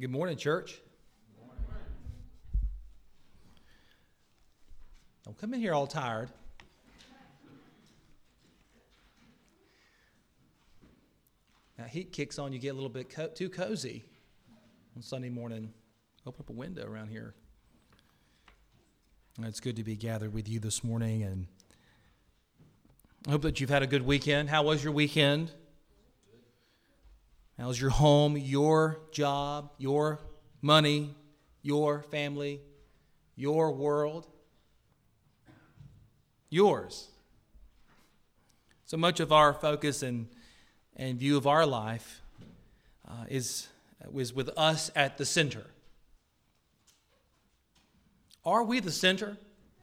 Good morning, church. Don't come in here all tired. Now, heat kicks on, you get a little bit too cozy on Sunday morning. Open up a window around here. And it's good to be gathered with you this morning, and I hope that you've had a good weekend. How was your weekend? How's your home, your job, your money, your family, your world? Yours. So much of our focus and view of our life is with us at the center. Are we the center?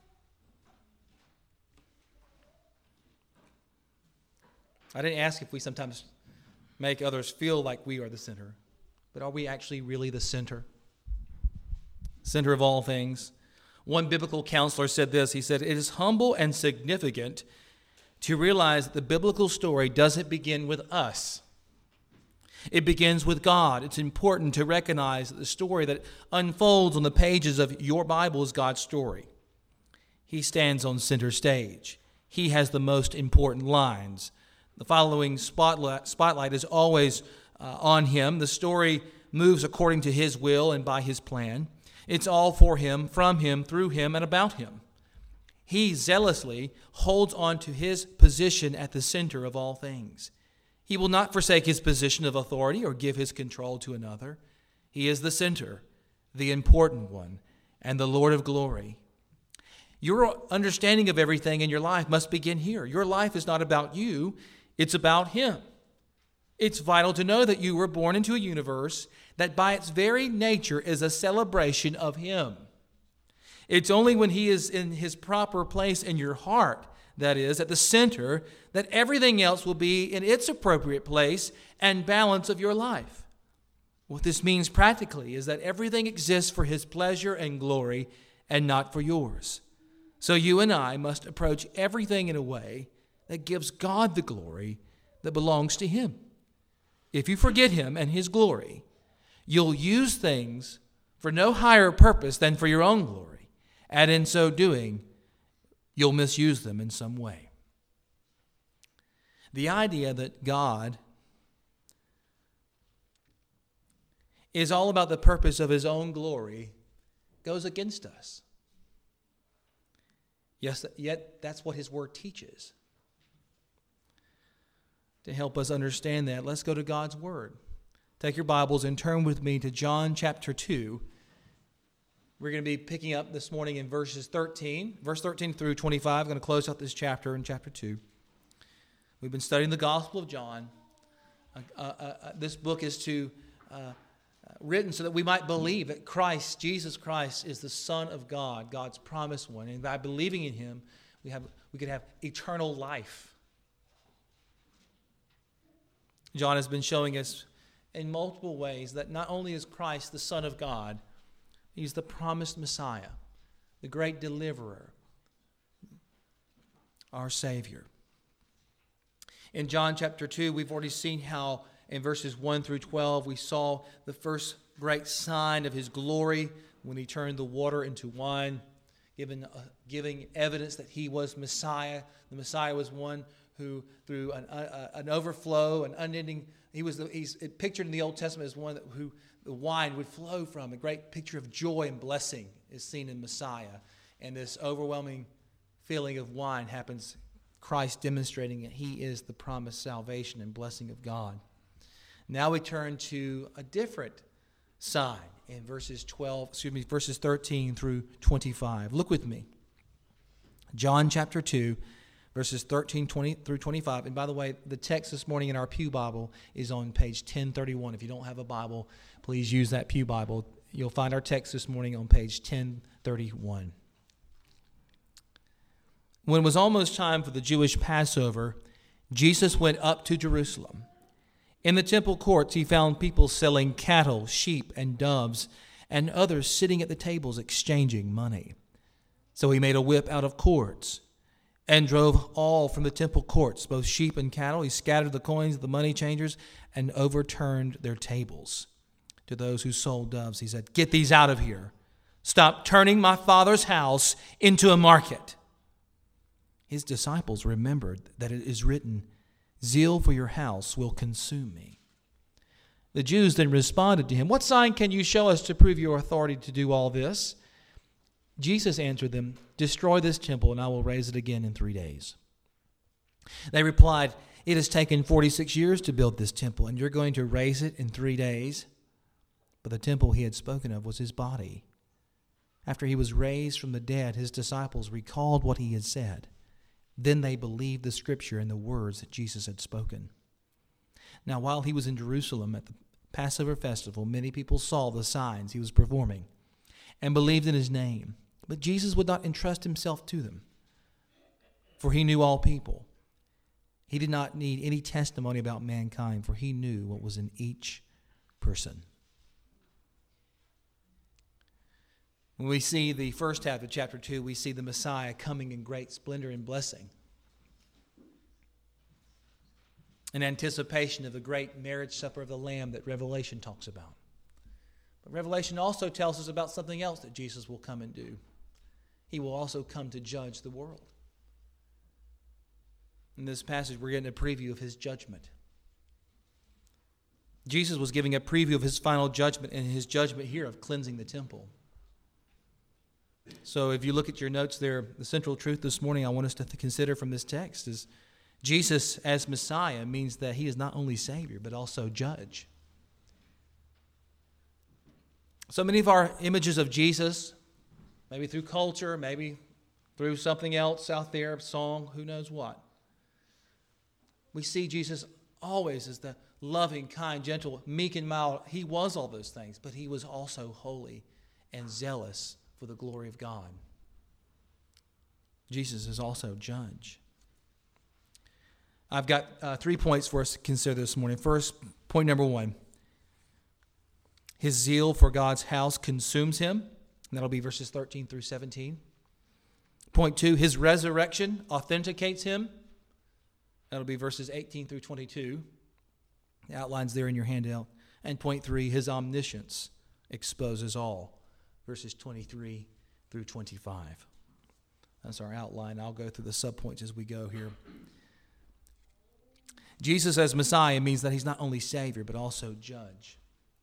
I didn't ask if we sometimes make others feel like we are the center, but are we actually really the center? Center of all things. One biblical counselor said this. He said, "It is humble and significant to realize that the biblical story doesn't begin with us. It begins with God. It's important to recognize that the story that unfolds on the pages of your Bible is God's story. He stands on center stage. He has the most important lines. The following spotlight is always on him. The story moves according to his will and by his plan. It's all for him, from him, through him, and about him. He zealously holds on to his position at the center of all things. He will not forsake his position of authority or give his control to another. He is the center, the important one, and the Lord of glory. Your understanding of everything in your life must begin here. Your life is not about you. It's about him. It's vital to know that you were born into a universe that by its very nature is a celebration of him. It's only when he is in his proper place in your heart, that is, at the center, that everything else will be in its appropriate place and balance of your life. What this means practically is that everything exists for his pleasure and glory and not for yours. So you and I must approach everything in a way that gives God the glory that belongs to him. If you forget him and his glory, you'll use things for no higher purpose than for your own glory. And in so doing, you'll misuse them in some way. The idea that God is all about the purpose of his own glory goes against us. Yes, yet that's what his word teaches. To help us understand that, let's go to God's word. Take your Bibles and turn with me to John chapter 2. We're going to be picking up this morning in verse 13 through 25. I'm going to close out this chapter in chapter 2. We've been studying the Gospel of John. This book is written so that we might believe that Jesus Christ, is the Son of God, God's promised one. And by believing in him, we could have eternal life. John has been showing us in multiple ways that not only is Christ the Son of God, he's the promised Messiah, the great deliverer, our Savior. In John chapter 2, we've already seen how in verses 1 through 12, we saw the first great sign of his glory when he turned the water into wine, giving evidence that he was Messiah. The Messiah was one who, through an overflow, an unending, he's pictured in the Old Testament as one who the wine would flow from. A great picture of joy and blessing is seen in Messiah. And this overwhelming feeling of wine happens, Christ demonstrating that he is the promised salvation and blessing of God. Now we turn to a different sign in verses 13 through 25. Look with me. John chapter 2, verses 13 through 25. And by the way, the text this morning in our Pew Bible is on page 1031. If you don't have a Bible, please use that Pew Bible. You'll find our text this morning on page 1031. When it was almost time for the Jewish Passover, Jesus went up to Jerusalem. In the temple courts, he found people selling cattle, sheep, and doves, and others sitting at the tables exchanging money. So he made a whip out of cords and drove all from the temple courts, both sheep and cattle. He scattered the coins of the money changers and overturned their tables. to those who sold doves. He said, "Get these out of here. Stop turning my Father's house into a market." His disciples remembered that it is written, "Zeal for your house will consume me." The Jews then responded to him, "What sign can you show us to prove your authority to do all this?" Jesus answered them, "Destroy this temple, and I will raise it again in 3 days." They replied, "It has taken 46 years to build this temple, and you're going to raise it in 3 days?" But the temple he had spoken of was his body. After he was raised from the dead, his disciples recalled what he had said. Then they believed the scripture and the words that Jesus had spoken. Now, while he was in Jerusalem at the Passover festival, many people saw the signs he was performing and believed in his name. But Jesus would not entrust himself to them, for he knew all people. He did not need any testimony about mankind, for he knew what was in each person. When we see the first half of chapter 2, we see the Messiah coming in great splendor and blessing, in anticipation of the great marriage supper of the Lamb that Revelation talks about. But Revelation also tells us about something else that Jesus will come and do. He will also come to judge the world. In this passage, we're getting a preview of his judgment. Jesus was giving a preview of his final judgment, and his judgment here of cleansing the temple. So if you look at your notes there, the central truth this morning I want us to consider from this text is Jesus as Messiah means that he is not only Savior, but also judge. So many of our images of Jesus, maybe through culture, maybe through something else out there, song, who knows what, we see Jesus always as the loving, kind, gentle, meek, and mild. He was all those things, but he was also holy and zealous for the glory of God. Jesus is also judge. I've got 3 points for us to consider this morning. First, point number 1. His zeal for God's house consumes him. And that'll be verses 13 through 17. Point 2, his resurrection authenticates him. That'll be verses 18 through 22. The outline's there in your handout. And point 3, his omniscience exposes all. Verses 23 through 25. That's our outline. I'll go through the subpoints as we go here. Jesus as Messiah means that he's not only Savior, but also judge.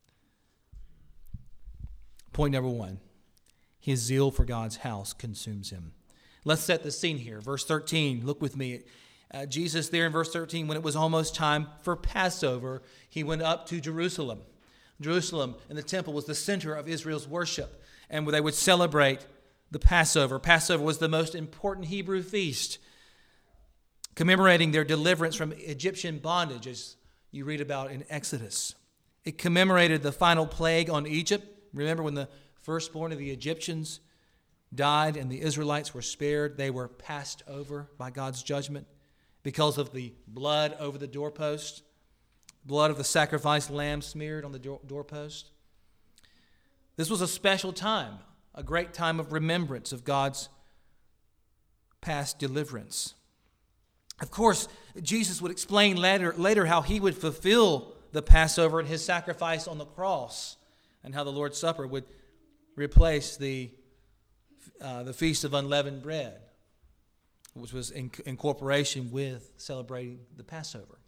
Point number 1. His zeal for God's house consumes him. Let's set the scene here. Verse 13, look with me. Jesus there in verse 13, when it was almost time for Passover, he went up to Jerusalem. Jerusalem and the temple was the center of Israel's worship, and where they would celebrate the Passover. Passover was the most important Hebrew feast, commemorating their deliverance from Egyptian bondage, as you read about in Exodus. It commemorated the final plague on Egypt. Remember when the firstborn of the Egyptians died and the Israelites were spared? They were passed over by God's judgment because of the blood over the doorpost, blood of the sacrificed lamb smeared on the doorpost. This was a special time, a great time of remembrance of God's past deliverance. Of course, Jesus would explain later how he would fulfill the Passover and his sacrifice on the cross, and how the Lord's Supper would replace the Feast of Unleavened Bread, which was in cooperation with celebrating the Passover.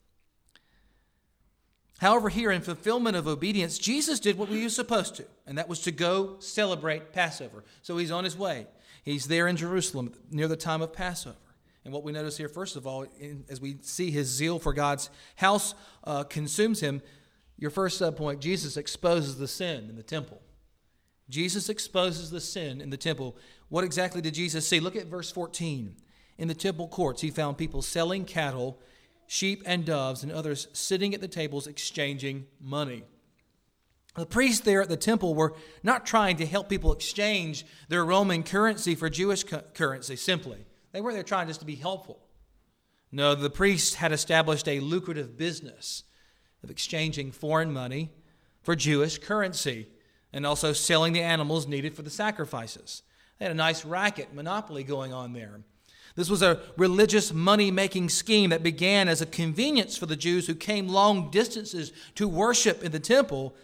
However, here in fulfillment of obedience, Jesus did what he was supposed to, and that was to go celebrate Passover. So he's on his way. He's there in Jerusalem near the time of Passover. And what we notice here, first of all, as we see his zeal for God's house consumes him, your first subpoint, Jesus exposes the sin in the temple. Jesus exposes the sin in the temple. What exactly did Jesus see? Look at verse 14. In the temple courts, he found people selling cattle, sheep and doves, and others sitting at the tables exchanging money. The priests there at the temple were not trying to help people exchange their Roman currency for Jewish currency simply. They weren't there trying just to be helpful. No, the priests had established a lucrative business of exchanging foreign money for Jewish currency and also selling the animals needed for the sacrifices. They had a nice racket, monopoly going on there. This was a religious money-making scheme that began as a convenience for the Jews who came long distances to worship in the temple,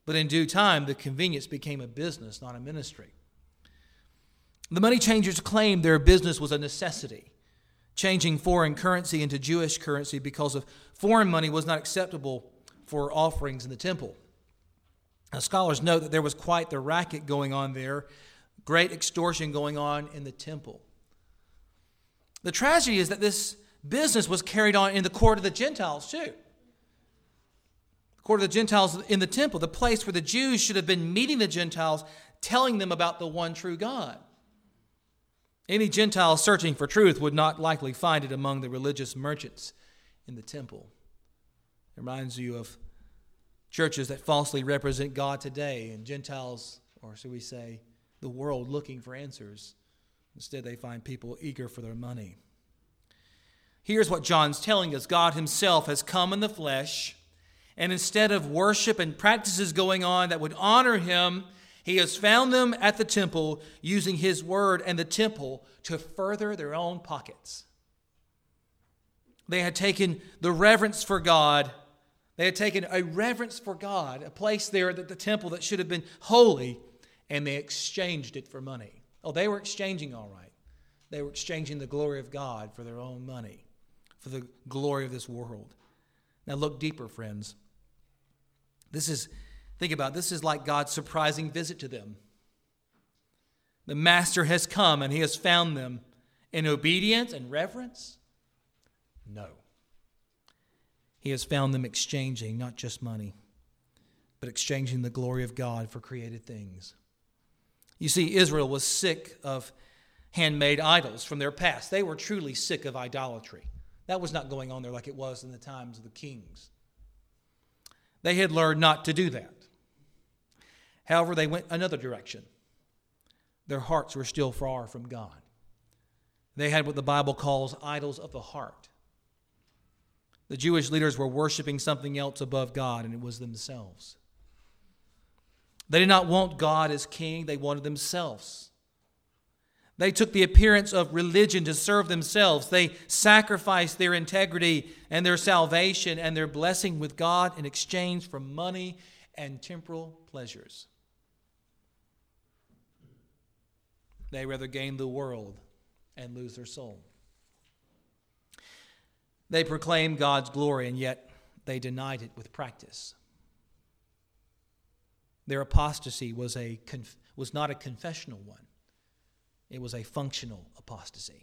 But in due time, the convenience became a business, not a ministry. The money changers claimed their business was a necessity, changing foreign currency into Jewish currency because of foreign money was not acceptable for offerings in the temple. Now, scholars note that there was quite the racket going on there, great extortion going on in the temple. The tragedy is that this business was carried on in the court of the Gentiles too. The court of the Gentiles in the temple, the place where the Jews should have been meeting the Gentiles, telling them about the one true God. Any Gentile searching for truth would not likely find it among the religious merchants in the temple. It reminds you of churches that falsely represent God today, and Gentiles, or should we say, the world, looking for answers. Instead, they find people eager for their money. Here's what John's telling us. God himself has come in the flesh, and instead of worship and practices going on that would honor him, he has found them at the temple using his word and the temple to further their own pockets. They had taken the reverence for God. They had taken a reverence for God, a place there at the temple that should have been holy, and they exchanged it for money. Oh, they were exchanging all right. They were exchanging the glory of God for their own money, for the glory of this world. Now look deeper, friends. Think about it. This is like God's surprising visit to them. The Master has come and he has found them in obedience and reverence? No. He has found them exchanging not just money, but exchanging the glory of God for created things. You see, Israel was sick of handmade idols from their past. They were truly sick of idolatry. That was not going on there like it was in the times of the kings. They had learned not to do that. However, they went another direction. Their hearts were still far from God. They had what the Bible calls idols of the heart. The Jewish leaders were worshiping something else above God, and it was themselves. They did not want God as king, they wanted themselves. They took the appearance of religion to serve themselves. They sacrificed their integrity and their salvation and their blessing with God in exchange for money and temporal pleasures. They rather gain the world and lose their soul. They proclaimed God's glory, and yet they denied it with practice. Their apostasy was not a confessional one. It was a functional apostasy.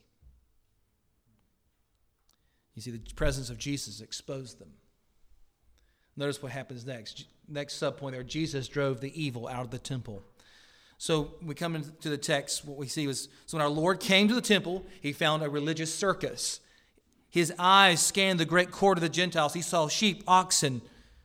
You see, the presence of Jesus exposed them. Notice what happens next. Next subpoint there, Jesus drove the evil out of the temple. So we come into the text, what we see was, so when our Lord came to the temple, he found a religious circus. His eyes scanned the great court of the Gentiles. He saw sheep, oxen,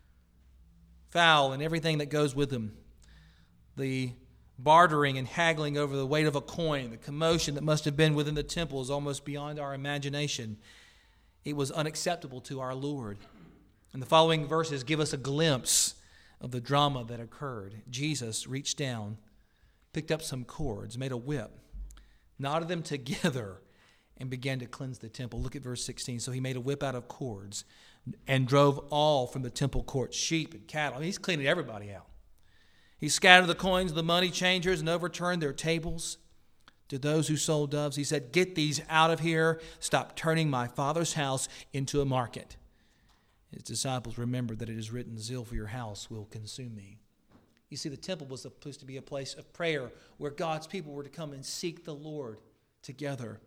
fowl, and everything that goes with them. The bartering and haggling over the weight of a coin, the commotion that must have been within the temple is almost beyond our imagination. It was unacceptable to our Lord. And the following verses give us a glimpse of the drama that occurred. Jesus reached down, picked up some cords, made a whip, knotted them together, and began to cleanse the temple. Look at verse 16. So he made a whip out of cords and drove all from the temple courts, sheep and cattle. I mean, he's cleaning everybody out. He scattered the coins of the money changers and overturned their tables. To those who sold doves, he said, "Get these out of here. Stop turning my Father's house into a market." His disciples remembered that it is written, "Zeal for your house will consume me." You see, the temple was supposed to be a place of prayer where God's people were to come and seek the Lord together.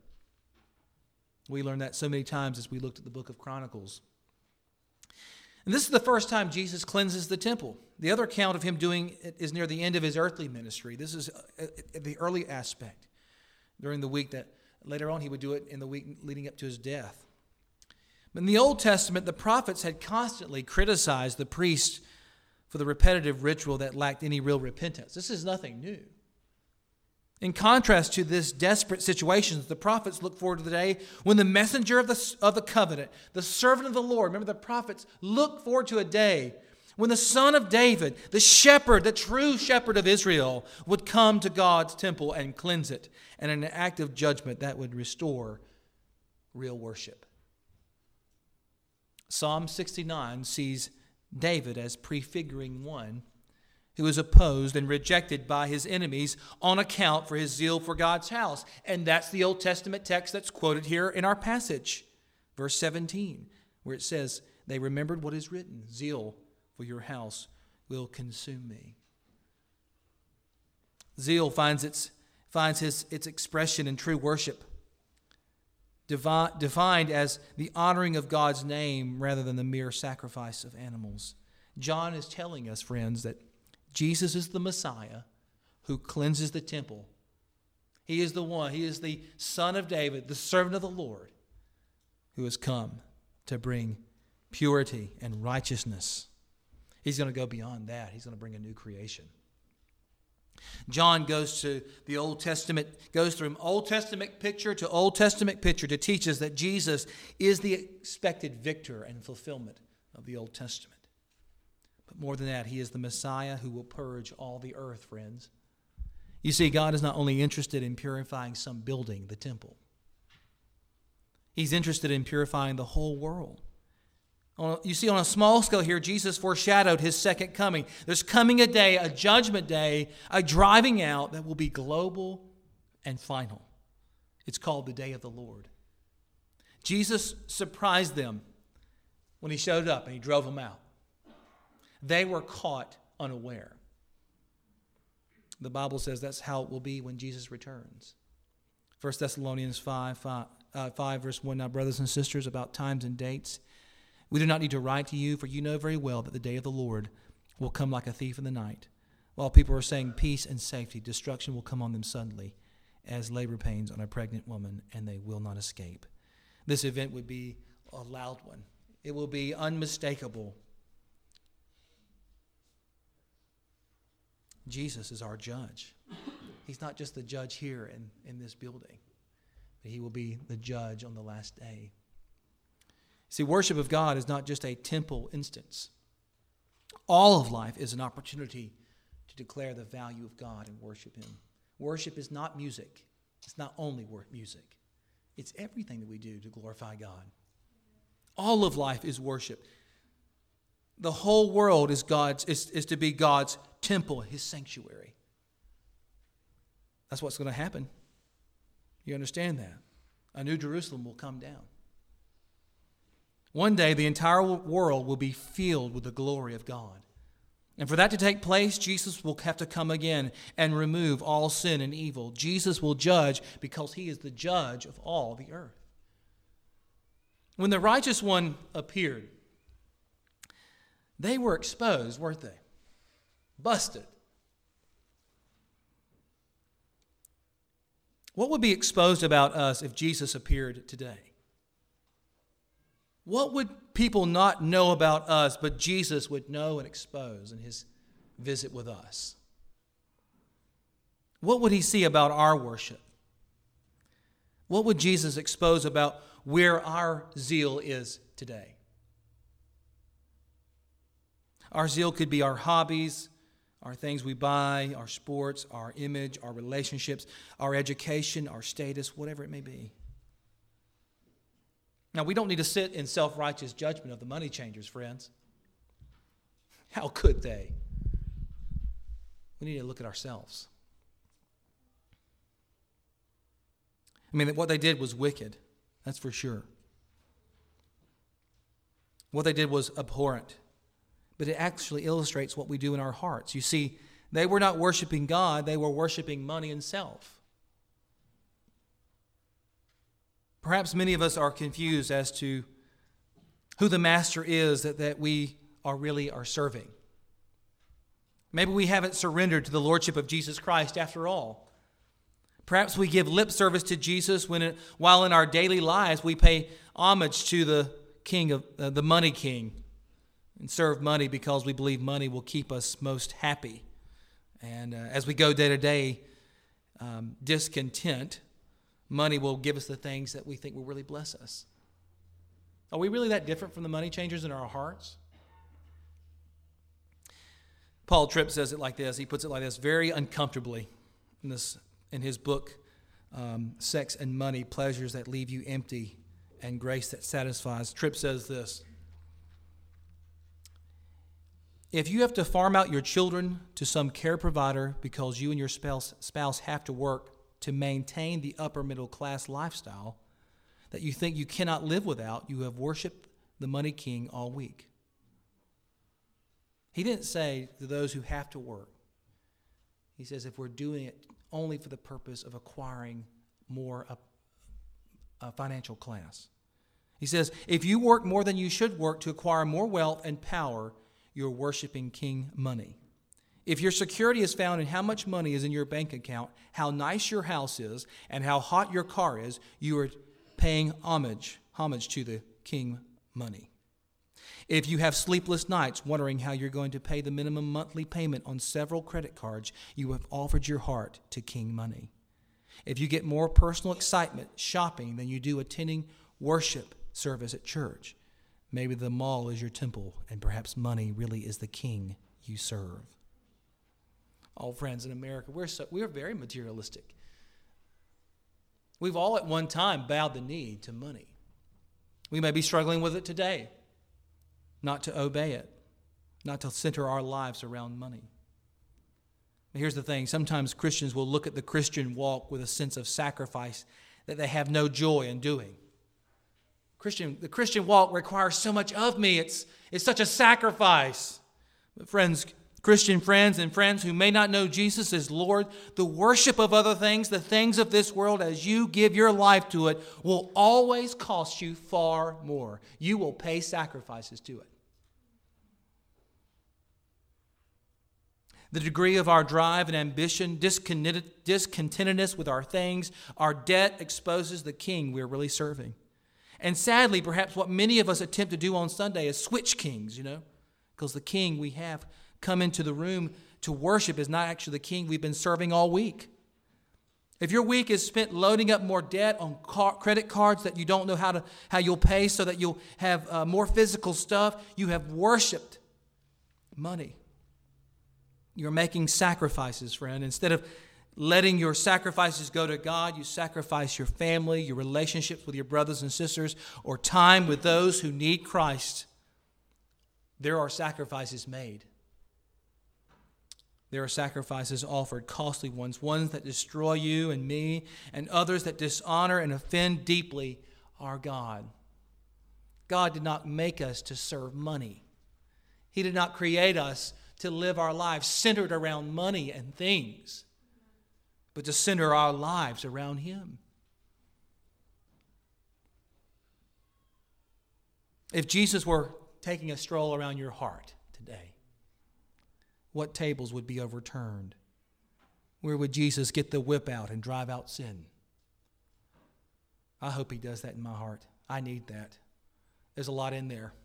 We learned that so many times as we looked at the book of Chronicles. And this is the first time Jesus cleanses the temple. The other account of him doing it is near the end of his earthly ministry. This is the early aspect during the week that later on he would do it in the week leading up to his death. But in the Old Testament, the prophets had constantly criticized the priests for the repetitive ritual that lacked any real repentance. This is nothing new. In contrast to this desperate situation, the prophets look forward to the day when the messenger of the covenant, the servant of the Lord, remember the prophets look forward to a day when the son of David, the shepherd, the true shepherd of Israel, would come to God's temple and cleanse it, and in an act of judgment that would restore real worship. Psalm 69 sees David as prefiguring one who is opposed and rejected by his enemies on account for his zeal for God's house. And that's the Old Testament text that's quoted here in our passage, verse 17, where it says, they remembered what is written, zeal for your house will consume me. Zeal finds its expression in true worship, defined as the honoring of God's name rather than the mere sacrifice of animals. John is telling us, friends, that Jesus is the Messiah who cleanses the temple. He is the one, he is the Son of David, the servant of the Lord, who has come to bring purity and righteousness. He's going to go beyond that. He's going to bring a new creation. John goes to the Old Testament, goes from Old Testament picture to Old Testament picture to teach us that Jesus is the expected victor and fulfillment of the Old Testament. But more than that, he is the Messiah who will purge all the earth, friends. You see, God is not only interested in purifying some building, the temple. He's interested in purifying the whole world. You see, on a small scale here, Jesus foreshadowed his second coming. There's coming a day, a judgment day, a driving out that will be global and final. It's called the day of the Lord. Jesus surprised them when he showed up and he drove them out. They were caught unaware. The Bible says that's how it will be when Jesus returns. 1 Thessalonians 5 verse 1, now brothers and sisters, about times and dates, we do not need to write to you, for you know very well that the day of the Lord will come like a thief in the night. While people are saying peace and safety, destruction will come on them suddenly, as labor pains on a pregnant woman, and they will not escape. This event would be a loud one. It will be unmistakable. Jesus is our judge. He's not just the judge here in this building, but he will be the judge on the last day. See, worship of God is not just a temple instance. All of life is an opportunity to declare the value of God and worship him. Worship is not music. It's not only music. It's everything that we do to glorify God. All of life is worship. The whole world is to be God's temple, his sanctuary. That's what's going to happen. You understand that? A new Jerusalem will come down. One day, the entire world will be filled with the glory of God. And for that to take place, Jesus will have to come again and remove all sin and evil. Jesus will judge because he is the judge of all the earth. When the righteous one appeared, they were exposed, weren't they? Busted. What would be exposed about us if Jesus appeared today? What would people not know about us, but Jesus would know and expose in his visit with us? What would he see about our worship? What would Jesus expose about where our zeal is today? Our zeal could be our hobbies, our things we buy, our sports, our image, our relationships, our education, our status, whatever it may be. Now, we don't need to sit in self-righteous judgment of the money changers, friends. How could they? We need to look at ourselves. I mean, what they did was wicked, that's for sure. What they did was abhorrent, but it actually illustrates what we do in our hearts. You see, they were not worshiping God, they were worshiping money and self. Perhaps many of us are confused as to who the master is that we really are serving. Maybe we haven't surrendered to the lordship of Jesus Christ after all. Perhaps we give lip service to Jesus while in our daily lives we pay homage to the king of the money king and serve money because we believe money will keep us most happy. And as we go day to day discontent, money will give us the things that we think will really bless us. Are we really that different from the money changers in our hearts? Paul Tripp says it like this. He puts it like this, very uncomfortably in his book, Sex and Money, Pleasures That Leave You Empty and Grace That Satisfies. Tripp says this: If you have to farm out your children to some care provider because you and your spouse have to work to maintain the upper middle class lifestyle that you think you cannot live without, you have worshiped the money king all week. He didn't say to those who have to work. He says if we're doing it only for the purpose of acquiring more financial class. He says if you work more than you should work to acquire more wealth and power, you're worshiping King Money. If your security is found in how much money is in your bank account, how nice your house is, and how hot your car is, you are paying homage to the King Money. If you have sleepless nights wondering how you're going to pay the minimum monthly payment on several credit cards, you have offered your heart to King Money. If you get more personal excitement shopping than you do attending worship service at church, maybe the mall is your temple, and perhaps money really is the king you serve. Oh, friends, in America, we're very materialistic. We've all at one time bowed the knee to money. We may be struggling with it today, not to obey it, not to center our lives around money. But here's the thing. Sometimes Christians will look at the Christian walk with a sense of sacrifice that they have no joy in doing. The Christian walk requires so much of me. It's such a sacrifice. But friends, Christian friends and friends who may not know Jesus as Lord, the worship of other things, the things of this world, as you give your life to it, will always cost you far more. You will pay sacrifices to it. The degree of our drive and ambition, discontentedness with our things, our debt exposes the king we're really serving. And sadly, perhaps what many of us attempt to do on Sunday is switch kings, because the king we have come into the room to worship is not actually the king we've been serving all week. If your week is spent loading up more debt on credit cards that you don't know how you'll pay so that you'll have more physical stuff, you have worshiped money. You're making sacrifices, friend. Instead of letting your sacrifices go to God, you sacrifice your family, your relationships with your brothers and sisters, or time with those who need Christ. There are sacrifices made. There are sacrifices offered, costly ones that destroy you and me, and others that dishonor and offend deeply our God. God did not make us to serve money. He did not create us to live our lives centered around money and things, but to center our lives around Him. If Jesus were taking a stroll around your heart today, what tables would be overturned? Where would Jesus get the whip out and drive out sin? I hope He does that in my heart. I need that. There's a lot in there.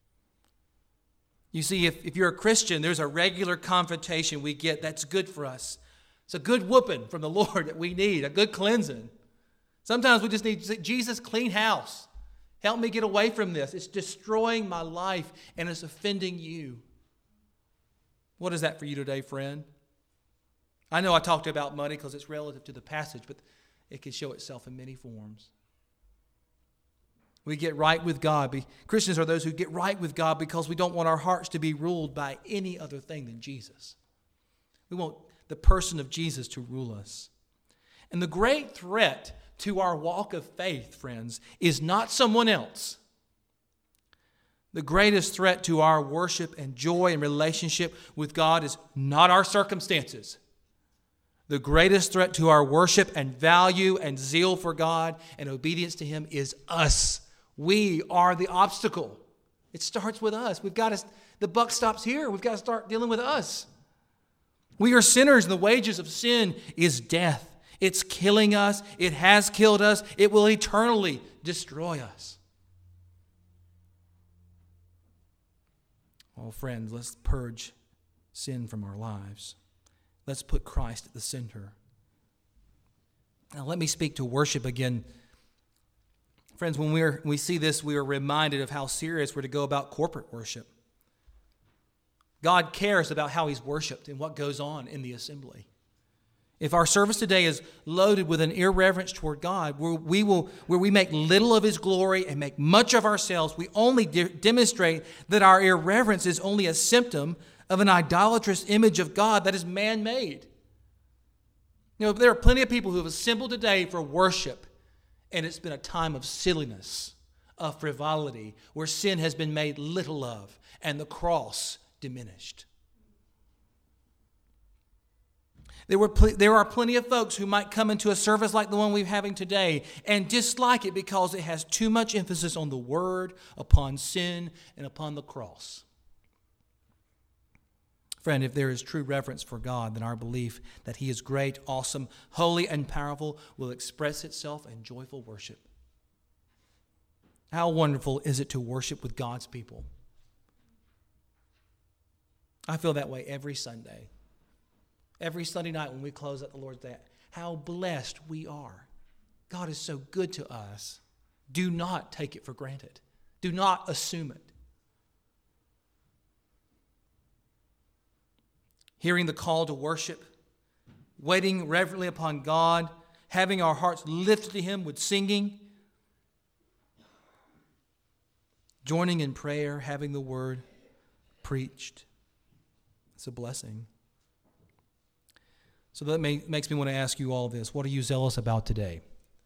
You see, if you're a Christian, there's a regular confrontation we get that's good for us. It's a good whooping from the Lord that we need, a good cleansing. Sometimes we just need to say, Jesus, clean house. Help me get away from this. It's destroying my life and it's offending you. What is that for you today, friend? I know I talked about money because it's relative to the passage, but it can show itself in many forms. We get right with God. Christians are those who get right with God because we don't want our hearts to be ruled by any other thing than Jesus. We want the person of Jesus to rule us. And the great threat to our walk of faith, friends, is not someone else. The greatest threat to our worship and joy and relationship with God is not our circumstances. The greatest threat to our worship and value and zeal for God and obedience to Him is us. We are the obstacle. It starts with us. The buck stops here. We've got to start dealing with us. We are sinners, and the wages of sin is death. It's killing us. It has killed us. It will eternally destroy us. Oh, friends, let's purge sin from our lives. Let's put Christ at the center. Now, let me speak to worship again. Friends, when we see this, we are reminded of how serious we're to go about corporate worship. God cares about how He's worshiped and what goes on in the assembly. If our service today is loaded with an irreverence toward God, where we make little of His glory and make much of ourselves, we only demonstrate that our irreverence is only a symptom of an idolatrous image of God that is man-made. There are plenty of people who have assembled today for worship, and it's been a time of silliness, of frivolity, where sin has been made little of and the cross diminished. There are plenty of folks who might come into a service like the one we're having today and dislike it because it has too much emphasis on the word, upon sin, and upon the cross. Friend, if there is true reverence for God, then our belief that He is great, awesome, holy, and powerful will express itself in joyful worship. How wonderful is it to worship with God's people? I feel that way every Sunday. Every Sunday night when we close out the Lord's Day, how blessed we are. God is so good to us. Do not take it for granted. Do not assume it. Hearing the call to worship, waiting reverently upon God, having our hearts lifted to Him with singing, joining in prayer, having the word preached. It's a blessing. So that makes me want to ask you all this. What are you zealous about today?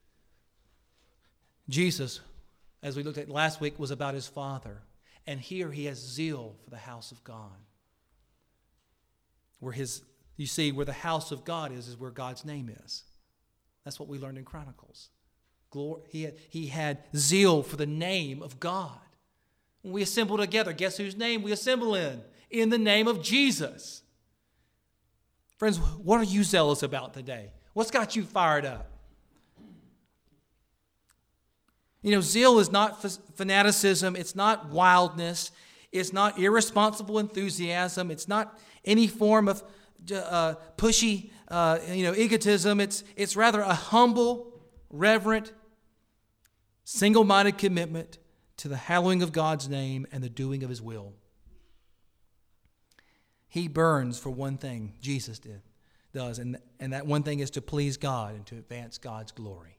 Jesus, as we looked at last week, was about His Father. And here He has zeal for the house of God. Where the house of God is where God's name is. That's what we learned in Chronicles. He had zeal for the name of God. When we assemble together, guess whose name we assemble in? In the name of Jesus. Friends, what are you zealous about today? What's got you fired up? Zeal is not fanaticism. It's not wildness. It's not irresponsible enthusiasm. It's not any form of pushy, egotism. It's rather a humble, reverent, single-minded commitment to the hallowing of God's name and the doing of His will. He burns for one thing, Jesus does, and that one thing is to please God and to advance God's glory.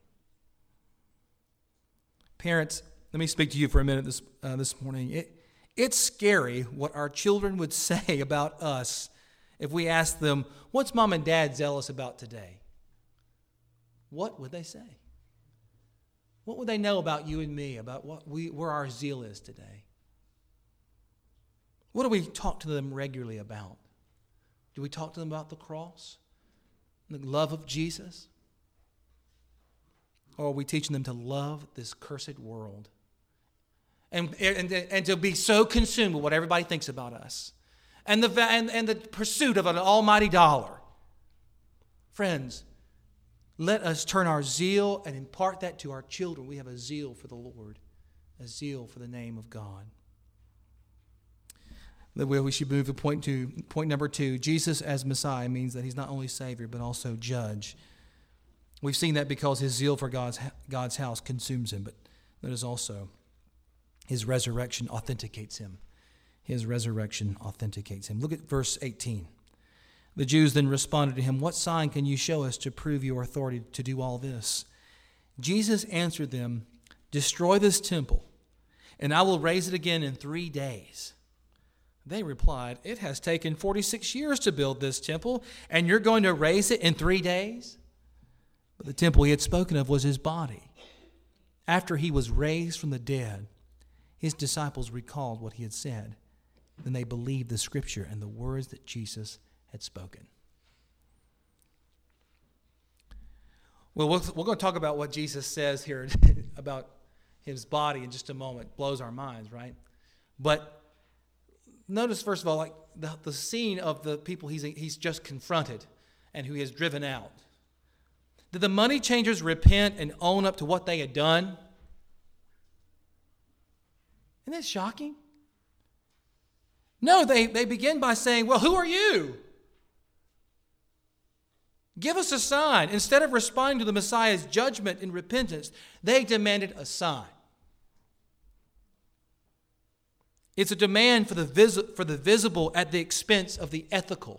Parents, let me speak to you for a minute this morning. It's scary what our children would say about us if we asked them, what's Mom and Dad zealous about today? What would they say? What would they know about you and me, about where our zeal is today? What do we talk to them regularly about? Do we talk to them about the cross, the love of Jesus? Or are we teaching them to love this cursed world? And to be so consumed with what everybody thinks about us. And the pursuit of an almighty dollar. Friends, let us turn our zeal and impart that to our children. We have a zeal for the Lord, a zeal for the name of God. The way we should move to point number 2. Jesus as Messiah means that He's not only Savior, but also Judge. We've seen that because His zeal for God's house consumes Him, but notice also His resurrection authenticates Him. His resurrection authenticates Him. Look at verse 18. The Jews then responded to Him, "What sign can you show us to prove your authority to do all this?" Jesus answered them, "Destroy this temple, and I will raise it again in 3 days." They replied, "It has taken 46 years to build this temple, and you're going to raise it in 3 days?" But the temple He had spoken of was His body. After He was raised from the dead, His disciples recalled what He had said. Then they believed the Scripture and the words that Jesus had spoken. Well, we're going to talk about what Jesus says here about His body in just a moment. Blows our minds, right? But notice, first of all, like the scene of the people he's just confronted and who He has driven out. Did the money changers repent and own up to what they had done? Isn't that shocking? No, they begin by saying, "Well, who are you? Give us a sign." Instead of responding to the Messiah's judgment in repentance, they demanded a sign. It's a demand for the visible at the expense of the ethical.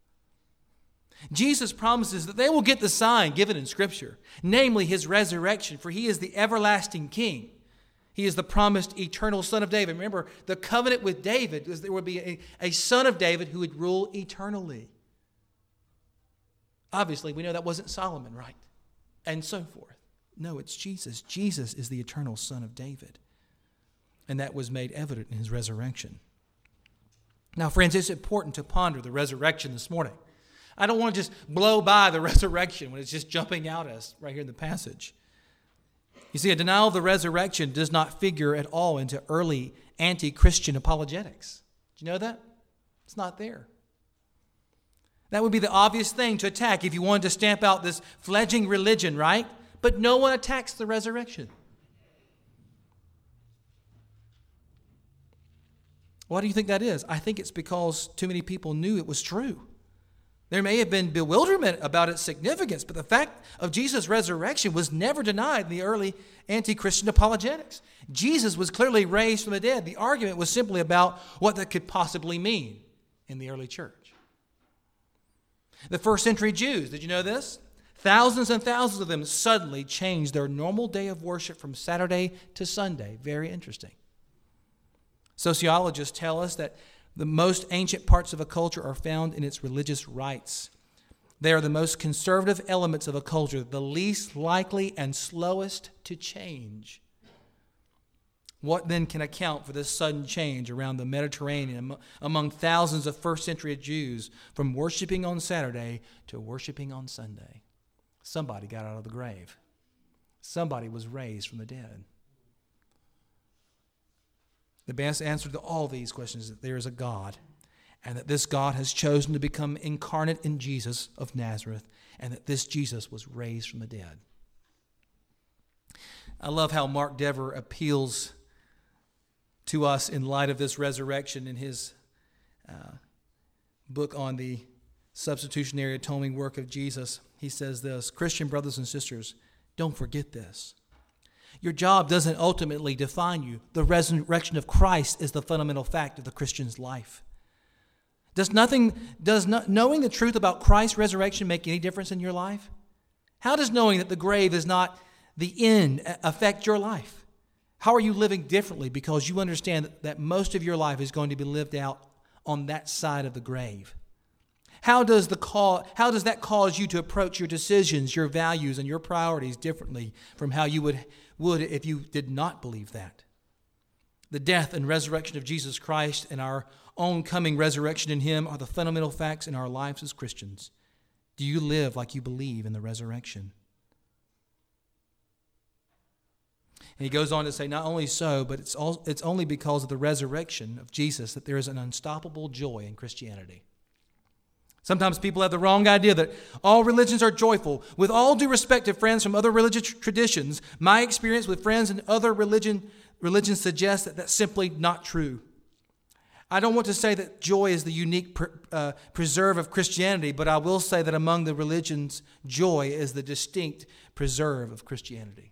Jesus promises that they will get the sign given in Scripture, namely His resurrection, for He is the everlasting King. He is the promised eternal Son of David. Remember, the covenant with David was there would be a son of David who would rule eternally. Obviously, we know that wasn't Solomon, right? And so forth. No, it's Jesus. Jesus is the eternal Son of David. And that was made evident in his resurrection. Now, friends, it's important to ponder the resurrection this morning. I don't want to just blow by the resurrection when it's just jumping out at us right here in the passage. You see, a denial of the resurrection does not figure at all into early anti-Christian apologetics. Do you know that? It's not there. That would be the obvious thing to attack if you wanted to stamp out this fledgling religion, right? But no one attacks the resurrection. Why do you think that is? I think it's because too many people knew it was true. There may have been bewilderment about its significance, but the fact of Jesus' resurrection was never denied in the early anti-Christian apologetics. Jesus was clearly raised from the dead. The argument was simply about what that could possibly mean in the early church. The first century Jews, did you know this? Thousands and thousands of them suddenly changed their normal day of worship from Saturday to Sunday. Very interesting. Sociologists tell us that the most ancient parts of a culture are found in its religious rites. They are the most conservative elements of a culture, the least likely and slowest to change. What then can account for this sudden change around the Mediterranean among thousands of first century Jews from worshiping on Saturday to worshiping on Sunday? Somebody got out of the grave. Somebody was raised from the dead. The best answer to all these questions is that there is a God, and that this God has chosen to become incarnate in Jesus of Nazareth, and that this Jesus was raised from the dead. I love how Mark Dever appeals to us in light of this resurrection in his book on the substitutionary atoning work of Jesus. He says this: Christian brothers and sisters, don't forget this. Your job doesn't ultimately define you. The resurrection of Christ is the fundamental fact of the Christian's life. Does knowing the truth about Christ's resurrection make any difference in your life? How does knowing that the grave is not the end affect your life? How are you living differently because you understand that most of your life is going to be lived out on that side of the grave? How does that cause you to approach your decisions, your values, and your priorities differently from how you would if you did not believe that? The death and resurrection of Jesus Christ and our own coming resurrection in Him are the fundamental facts in our lives as Christians. Do you live like you believe in the resurrection? And he goes on to say, not only so, but it's only because of the resurrection of Jesus that there is an unstoppable joy in Christianity. Sometimes people have the wrong idea that all religions are joyful. With all due respect to friends from other religious traditions, my experience with friends in other religions suggests that that's simply not true. I don't want to say that joy is the unique preserve of Christianity, but I will say that among the religions, joy is the distinct preserve of Christianity.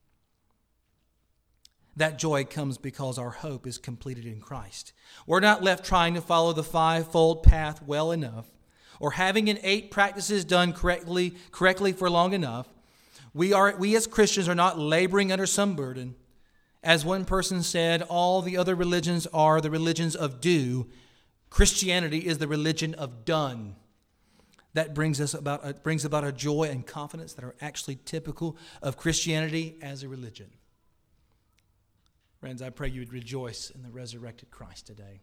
That joy comes because our hope is completed in Christ. We're not left trying to follow the fivefold path well enough, or having in 8 practices done correctly for long enough. We as Christians are not laboring under some burden. As one person said, all the other religions are the religions of do. Christianity is the religion of done. That brings about a joy and confidence that are actually typical of Christianity as a religion. Friends, I pray you would rejoice in the resurrected Christ today.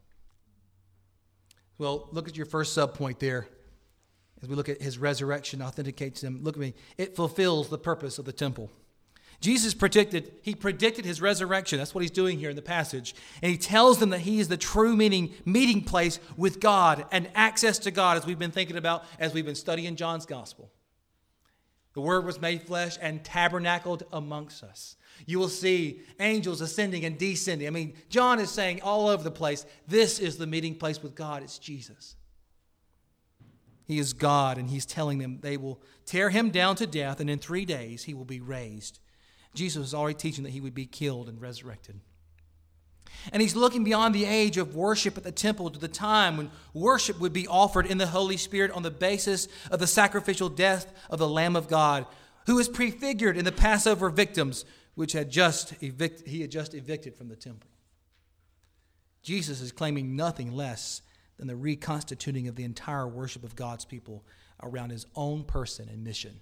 Well, look at your first subpoint there. As we look at his resurrection, authenticates him. Look at me. It fulfills the purpose of the temple. Jesus predicted his resurrection. That's what he's doing here in the passage. And he tells them that he is the true meeting place with God and access to God, as we've been thinking about as we've been studying John's gospel. The Word was made flesh and tabernacled amongst us. You will see angels ascending and descending. I mean, John is saying all over the place, this is the meeting place with God. It's Jesus. He is God, and he's telling them they will tear him down to death, and in 3 days he will be raised. Jesus was already teaching that he would be killed and resurrected. And he's looking beyond the age of worship at the temple to the time when worship would be offered in the Holy Spirit on the basis of the sacrificial death of the Lamb of God, who is prefigured in the Passover victims, which he had just evicted from the temple. Jesus is claiming nothing less than the reconstituting of the entire worship of God's people around his own person and mission.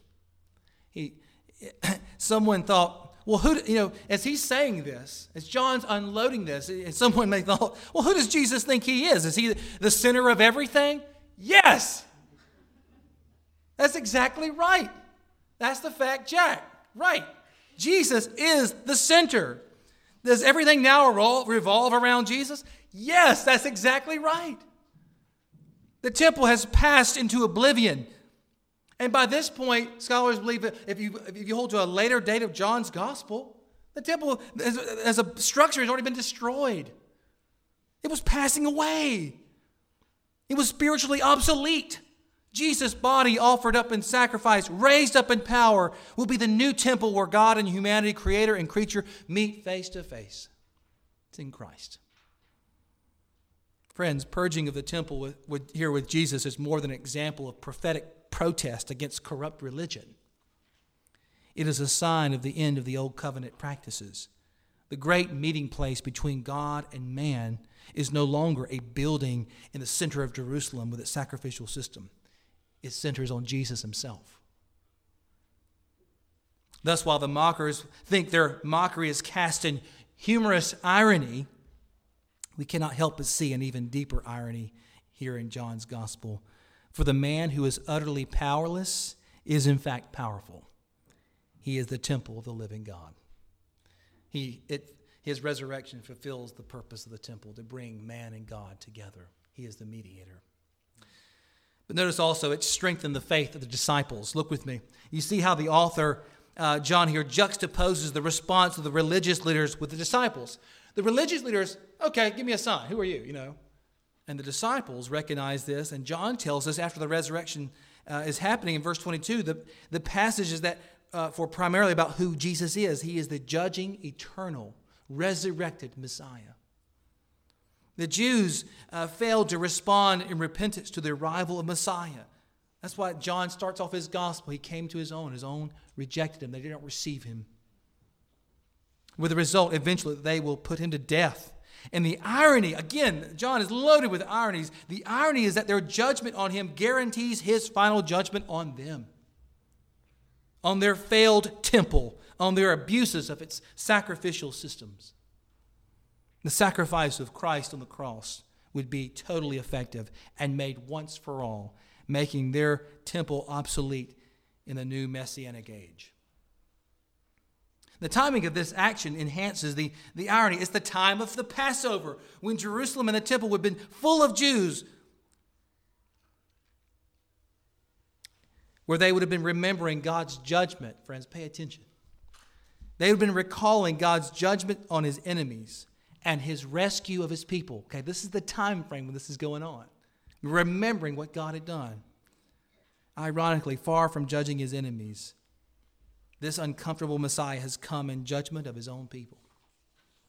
Someone thought, well, as he's saying this, as John's unloading this, someone may thought, well, who does Jesus think he is? Is he the center of everything? Yes! That's exactly right. That's the fact, Jack. Right. Jesus is the center. Does everything now revolve around Jesus? Yes, that's exactly right. The temple has passed into oblivion. And by this point, scholars believe that if you hold to a later date of John's gospel, the temple as a structure has already been destroyed. It was passing away. It was spiritually obsolete. Jesus' body offered up in sacrifice, raised up in power, will be the new temple where God and humanity, creator and creature, meet face to face. It's in Christ. Friends, purging of the temple here with Jesus is more than an example of prophetic protest against corrupt religion. It is a sign of the end of the old covenant practices. The great meeting place between God and man is no longer a building in the center of Jerusalem with its sacrificial system. It centers on Jesus himself. Thus, while the mockers think their mockery is cast in humorous irony, we cannot help but see an even deeper irony here in John's gospel. For the man who is utterly powerless is in fact powerful. He is the temple of the living God. His resurrection fulfills the purpose of the temple, to bring man and God together. He is the mediator. But notice also it strengthened the faith of the disciples. Look with me. You see how the author, John here, juxtaposes the response of the religious leaders with the disciples. The religious leaders, okay, give me a sign. Who are you, And the disciples recognize this, and John tells us after the resurrection is happening in verse 22, the passage is that for primarily about who Jesus is. He is the judging, eternal, resurrected Messiah. The Jews failed to respond in repentance to the arrival of Messiah. That's why John starts off his gospel. He came to his own rejected him. They did not receive him. With the result, eventually, they will put him to death. And the irony, again, John is loaded with ironies. The irony is that their judgment on him guarantees his final judgment on them, on their failed temple, on their abuses of its sacrificial systems. The sacrifice of Christ on the cross would be totally effective and made once for all, making their temple obsolete in the new Messianic age. The timing of this action enhances the irony. It's the time of the Passover, when Jerusalem and the temple would have been full of Jews, where they would have been remembering God's judgment. Friends, pay attention. They would have been recalling God's judgment on his enemies and his rescue of his people. Okay, this is the time frame when this is going on. Remembering what God had done. Ironically, far from judging his enemies, this uncomfortable Messiah has come in judgment of his own people.